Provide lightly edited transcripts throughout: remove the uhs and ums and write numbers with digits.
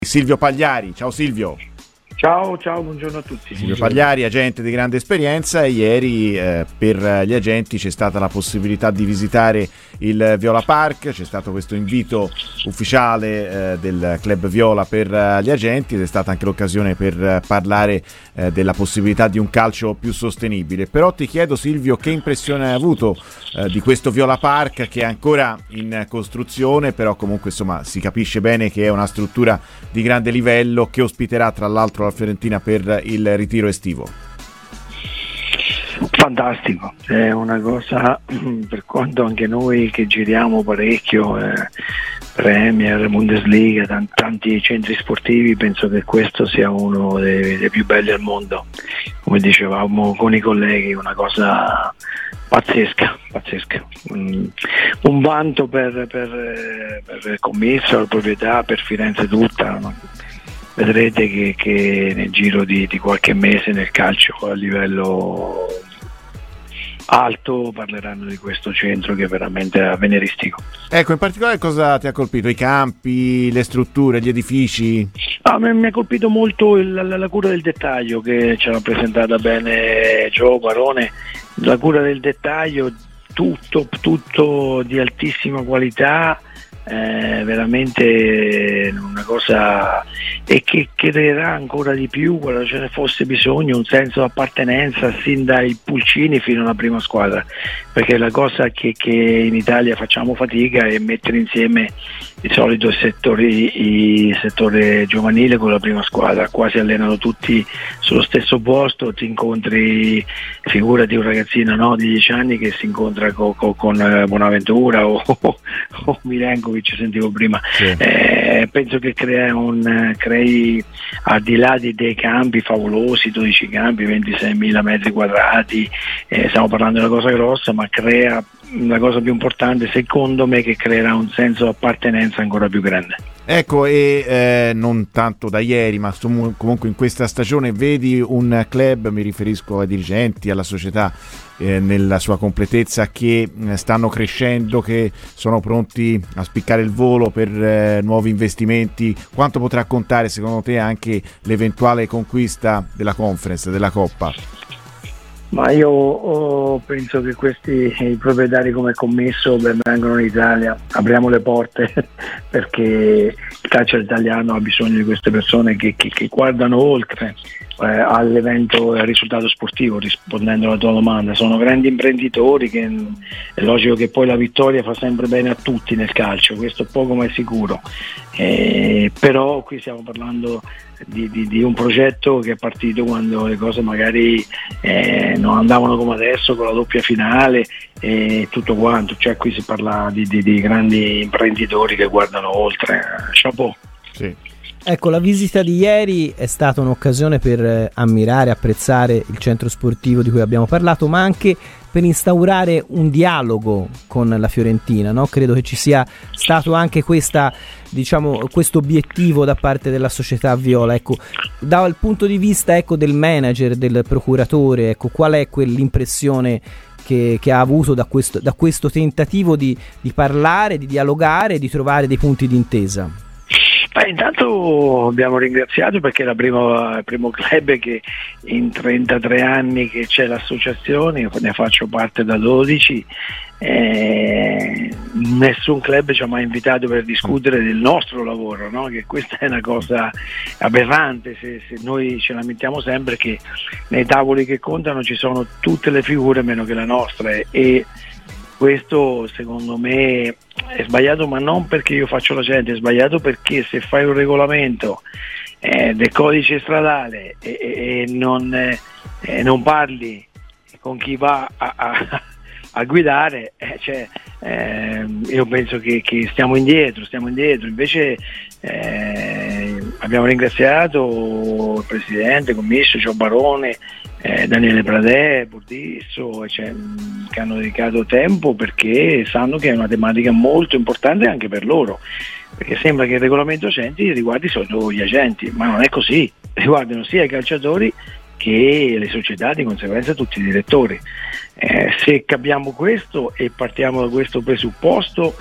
Silvio Pagliari. Ciao Silvio. Ciao, buongiorno a tutti. Silvio Pagliari, agente di grande esperienza, e ieri per gli agenti c'è stata la possibilità di visitare il Viola Park, c'è stato questo invito ufficiale del Club Viola per gli agenti ed è stata anche l'occasione per parlare della possibilità di un calcio più sostenibile. Però ti chiedo, Silvio, che impressione hai avuto di questo Viola Park, che è ancora in costruzione, però comunque insomma si capisce bene che è una struttura di grande livello che ospiterà tra l'altro la Fiorentina per il ritiro estivo. Fantastico, è una cosa, per quanto anche noi che giriamo parecchio, Premier, Bundesliga, tanti centri sportivi, penso che questo sia uno dei più belli al mondo, come dicevamo con i colleghi, una cosa pazzesca. Un vanto per il commesso, la proprietà, per Firenze tutta, no? Vedrete che nel giro di qualche mese nel calcio a livello alto parleranno di questo centro che è veramente avveniristico. Ecco, in particolare cosa ti ha colpito? I campi, le strutture, gli edifici? Mi ha colpito molto la cura del dettaglio che ci ha rappresentata bene Gio Barone, la cura del dettaglio, tutto di altissima qualità, veramente una cosa, e che creerà ancora di più quando ce ne fosse bisogno un senso di appartenenza sin dai pulcini fino alla prima squadra, perché la cosa che in Italia facciamo fatica è mettere insieme di solito il settore giovanile con la prima squadra. Qua si allenano tutti sullo stesso posto, ti incontri, figurati un ragazzino di 10 anni che si incontra con Bonaventura o Milenkovic, sentivo prima. Sì. Penso che crei al di là dei campi favolosi, 12 campi, 26.000 metri quadrati, stiamo parlando di una cosa grossa, ma crea la cosa più importante secondo me, che creerà un senso di appartenenza ancora più grande. Ecco, e non tanto da ieri, ma comunque in questa stagione vedi un club, mi riferisco ai dirigenti, alla società nella sua completezza, che stanno crescendo, che sono pronti a spiccare il volo per nuovi investimenti. Quanto potrà contare secondo te anche l'eventuale conquista della Conference, della Coppa? Ma io penso che i proprietari come commesso vengono in Italia, apriamo le porte perché il calcio italiano ha bisogno di queste persone che guardano oltre all'evento e al risultato sportivo. Rispondendo alla tua domanda, sono grandi imprenditori che è logico che poi la vittoria fa sempre bene a tutti nel calcio, questo è poco ma è sicuro, però qui stiamo parlando di un progetto che è partito quando le cose magari non andavano come adesso, con la doppia finale e tutto quanto, cioè qui si parla di grandi imprenditori che guardano oltre. Chapeau. Sì. Ecco, la visita di ieri è stata un'occasione per ammirare, apprezzare il centro sportivo di cui abbiamo parlato, ma anche per instaurare un dialogo con la Fiorentina, no? Credo che ci sia stato anche questo obiettivo da parte della società viola. Ecco, dal punto di vista del manager, del procuratore, qual è quell'impressione che ha avuto da questo tentativo di parlare, di dialogare, di trovare dei punti d'intesa? Intanto abbiamo ringraziato perché è il primo club che in 33 anni che c'è l'associazione, ne faccio parte da 12, nessun club ci ha mai invitato per discutere del nostro lavoro, no? Che questa è una cosa aberrante, se noi ce la mettiamo sempre che nei tavoli che contano ci sono tutte le figure meno che la nostra, e questo secondo me è sbagliato, ma non perché io faccio l'agente, è sbagliato perché se fai un regolamento del codice stradale e non parli con chi va a guidare, io penso che stiamo indietro, invece abbiamo ringraziato il presidente, commesso, Gio Barone, Daniele Pradè, Burdisso, che hanno dedicato tempo perché sanno che è una tematica molto importante anche per loro, perché sembra che il regolamento agenti riguardi solo gli agenti, ma non è così, riguardano sia i calciatori che le società, di conseguenza tutti i direttori. Se capiamo questo e partiamo da questo presupposto,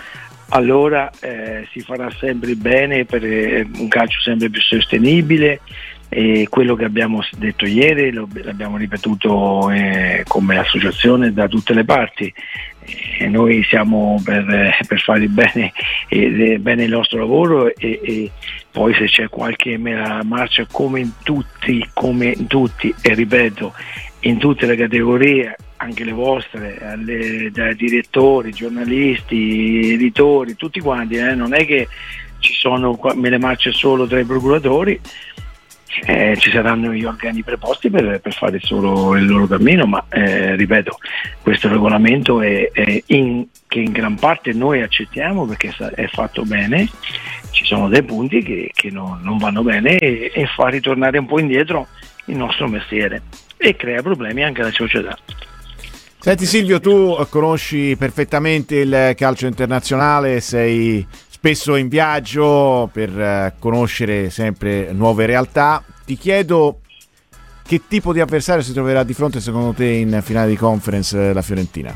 allora si farà sempre bene per un calcio sempre più sostenibile, e quello che abbiamo detto ieri l'abbiamo ripetuto come associazione da tutte le parti. Noi siamo per fare bene il nostro lavoro, e poi se c'è qualche marcia come in tutti, e ripeto, in tutte le categorie, anche le vostre, dai direttori, giornalisti, editori, tutti quanti, non è che ci sono me le marce solo tra i procuratori. Ci saranno gli organi preposti per fare solo il loro cammino, ma ripeto, questo regolamento che in gran parte noi accettiamo perché è fatto bene. Ci sono dei punti che non vanno bene, e fa ritornare un po' indietro il nostro mestiere e crea problemi anche alla società. Senti Silvio, tu conosci perfettamente il calcio internazionale, sei spesso in viaggio per conoscere sempre nuove realtà. Ti chiedo che tipo di avversario si troverà di fronte secondo te in finale di conference la Fiorentina?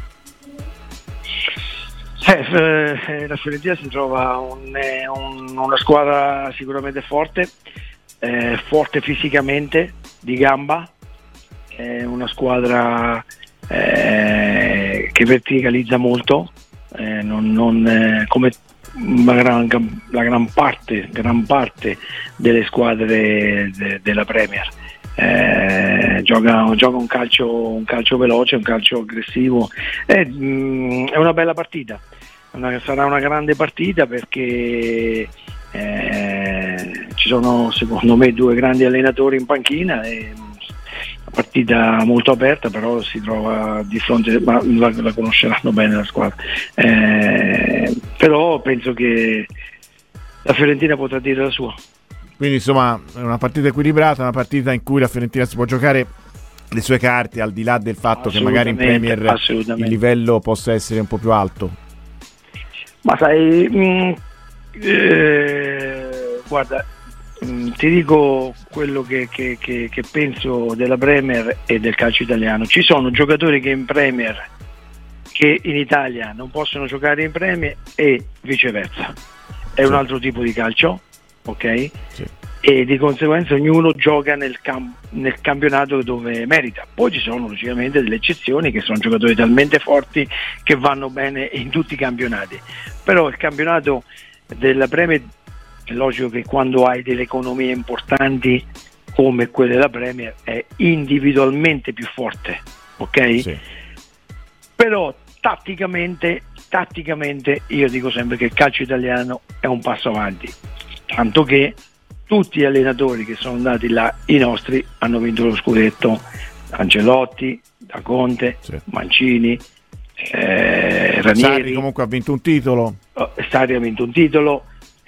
La Fiorentina si trova una squadra sicuramente forte fisicamente, di gamba, una squadra che verticalizza molto, come la gran parte delle squadre della Premier. Gioca un calcio veloce, un calcio aggressivo. È una bella partita, sarà una grande partita perché ci sono secondo me due grandi allenatori in panchina, una partita molto aperta, però si trova di fronte, ma la conosceranno bene la squadra, però penso che la Fiorentina potrà dire la sua. Quindi insomma è una partita equilibrata, una partita in cui la Fiorentina si può giocare le sue carte, al di là del fatto che magari in Premier il livello possa essere un po' più alto. Ma sai, guarda, ti dico quello che penso della Premier e del calcio italiano. Ci sono giocatori che in Premier, che in Italia non possono giocare in Premier, e viceversa. È un altro tipo di calcio, ok? Sì. E di conseguenza ognuno gioca nel campionato dove merita. Poi ci sono logicamente delle eccezioni, che sono giocatori talmente forti che vanno bene in tutti i campionati, però il campionato della Premier è logico che quando hai delle economie importanti come quelle della Premier è individualmente più forte, ok? Sì. Però tatticamente io dico sempre che il calcio italiano è un passo avanti, tanto che tutti gli allenatori che sono andati là, i nostri, hanno vinto lo scudetto. Ancelotti, Da Conte, sì. Mancini, Ranieri. Sarri comunque ha vinto un titolo. Sarri ha vinto un titolo,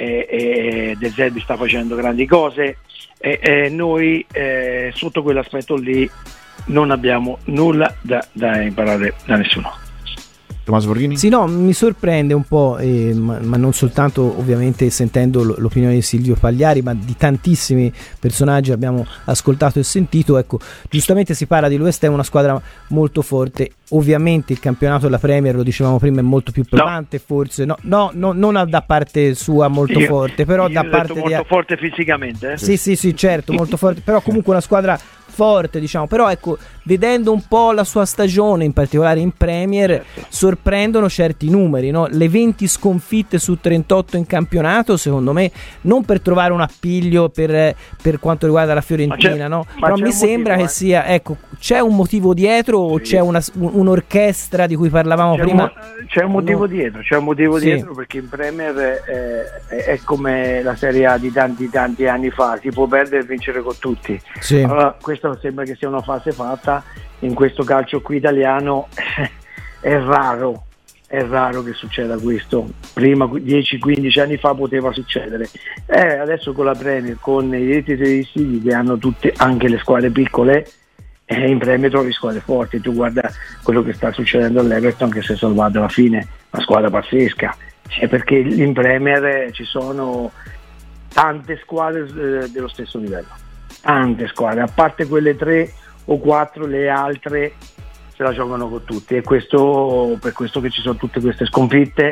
De Zerbi sta facendo grandi cose, noi sotto quell'aspetto lì non abbiamo nulla da imparare da nessuno. Tommaso Borghini? Sì, no, mi sorprende un po', ma non soltanto ovviamente sentendo l'opinione di Silvio Pagliari, ma di tantissimi personaggi abbiamo ascoltato e sentito. Ecco, giustamente si parla di West Ham, una squadra molto forte. Ovviamente il campionato della Premier, lo dicevamo prima, è molto più pesante, forse no, non da parte sua molto forte, però da parte molto forte fisicamente. Sì, certo, molto forte, però comunque una squadra forte, diciamo. Però ecco, vedendo un po' la sua stagione, in particolare in Premier, sorprendono certi numeri, no? Le 20 sconfitte su 38 in campionato, secondo me, non per trovare un appiglio per quanto riguarda la Fiorentina, no? Però mi sembra che sia, ecco, c'è un motivo dietro, o c'è un'orchestra di cui parlavamo prima? C'è un motivo dietro, dietro, perché in Premier è come la Serie A di tanti anni fa, si può perdere e vincere con tutti. Sì. Allora, questo sembra che sia una fase fatta. In questo calcio qui italiano è raro che succeda questo. Prima, 10-15 anni fa, poteva succedere. Adesso con la Premier, con i diritti televisivi che hanno tutte, anche le squadre piccole, in Premier trovi squadre forti. Tu guarda quello che sta succedendo all'Everton, che si è salvato alla fine, una squadra pazzesca. Perché in Premier ci sono tante squadre dello stesso livello, tante squadre, a parte quelle 3 o 4, le altre se la giocano con tutti, e per questo che ci sono tutte queste sconfitte,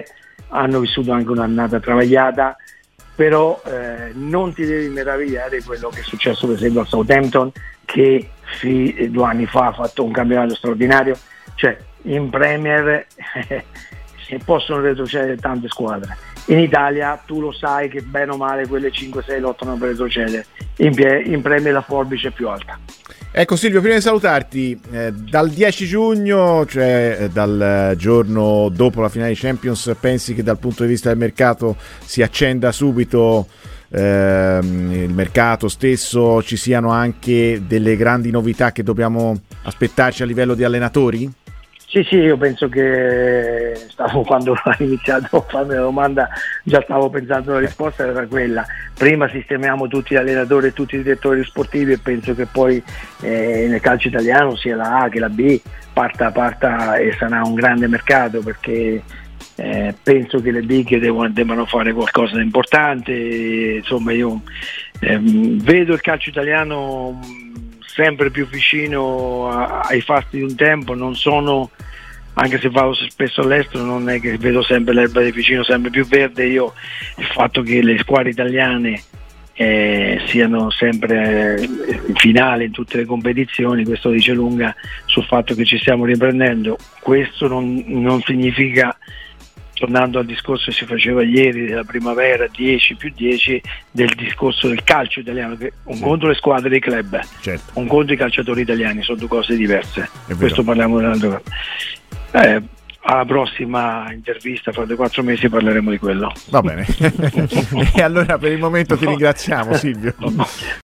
hanno vissuto anche un'annata travagliata, però non ti devi meravigliare di quello che è successo per esempio al Southampton, che 2 anni fa ha fatto un campionato straordinario. Cioè in Premier possono retrocedere tante squadre, in Italia tu lo sai che bene o male quelle 5-6 lottano per retrocedere, in Premier la forbice è più alta. Ecco Silvio, prima di salutarti, dal 10 giugno, cioè dal giorno dopo la finale di Champions, pensi che dal punto di vista del mercato si accenda subito il mercato stesso, ci siano anche delle grandi novità che dobbiamo aspettarci a livello di allenatori? Sì, io penso che quando hai iniziato a farmi la domanda già stavo pensando alla risposta, era quella: prima sistemiamo tutti gli allenatori e tutti i direttori sportivi e penso che poi nel calcio italiano sia la A che la B parta e sarà un grande mercato, perché penso che le big debbano fare qualcosa di importante. Insomma, io vedo il calcio italiano sempre più vicino ai fasti di un tempo. Non sono, anche se vado spesso all'estero, non è che vedo sempre l'erba di vicino sempre più verde. Io il fatto che le squadre italiane siano sempre in finale in tutte le competizioni, questo dice lunga sul fatto che ci stiamo riprendendo. Questo non significa, tornando al discorso che si faceva ieri della primavera 10+10, del discorso del calcio italiano, che un conto le squadre dei club, certo, un conto i calciatori italiani, sono 2 cose diverse. Questo parliamo di un'altra cosa. Alla prossima intervista fra 4 mesi parleremo di quello. Va bene. E allora per il momento ti ringraziamo, Silvio.